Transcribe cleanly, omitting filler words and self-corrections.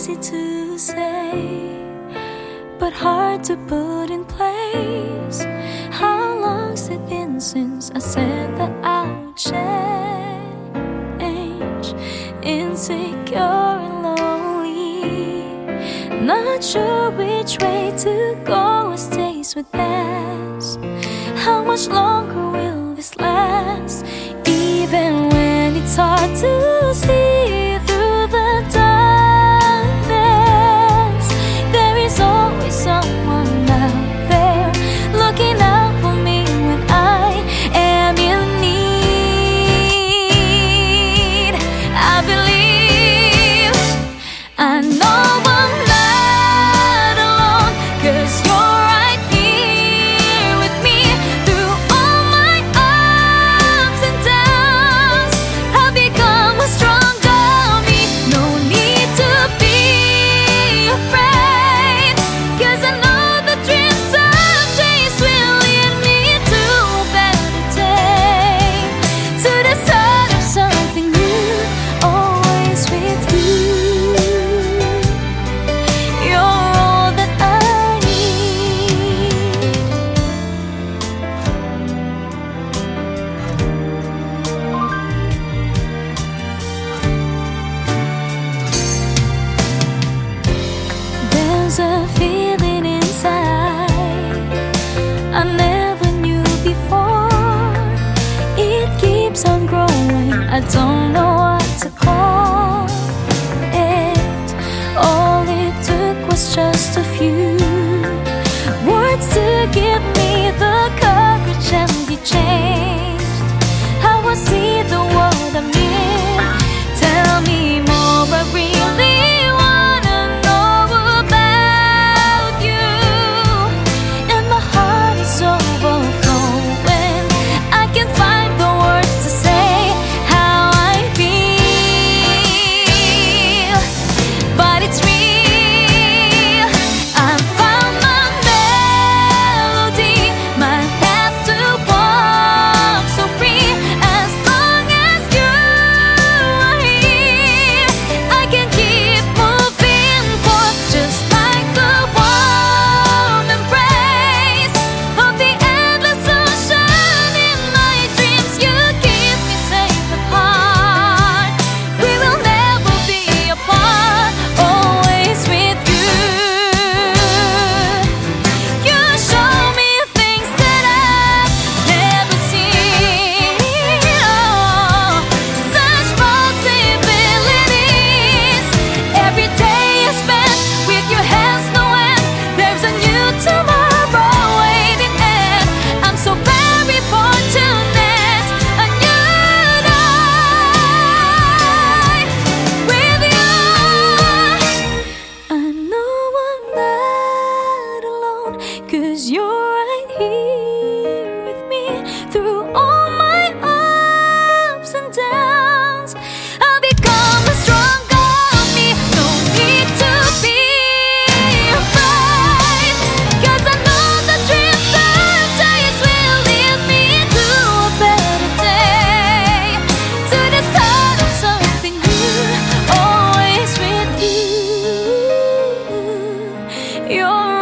easy to say, but hard to put in place. How long's it been since I said that I would change? Insecure and lonely, not sure which way to go as days would pass. How much longer will this last? Even when it's hard to see through the darkness, there is always someone out there looking out for me when I am in need. I believe, I know I'm not alone, 'cause you're right here with me through all my ups and downs. I've become a stronger me. No need to be afraid, 'cause I know the dreams I've chased will lead me to a better day, to the start of something new, always with you. You're all that I need. There's a feeling inside I never knew before. It keeps on growing, I don't know what to call it. All it took was just a few words to give me the courage, and it changed how I see the world I'm in. Tell me more, I really wanna know about you. And my heart is overflowing, I can't find the words to say how I feel, but it's real. I found my melody, my path to walk so free. As long as you are here, I can keep moving forward, just like the warm embrace of the endless ocean. In my dreams, you keep me safe at heart. We will never be apart, always with you. You show me things that I've never seen. Oh, such possibilities. Every day I spend with you has no end. There's a new tomorrow waiting, and I'm so very fortunate. A new life with you. I know I'm not alone, 'cause you're right here with me through all my ups and downs. I've become a stronger me. No need to be afraid, 'cause I know the dreams I've chased will lead me to a better day, to the start of something new, always with you. You're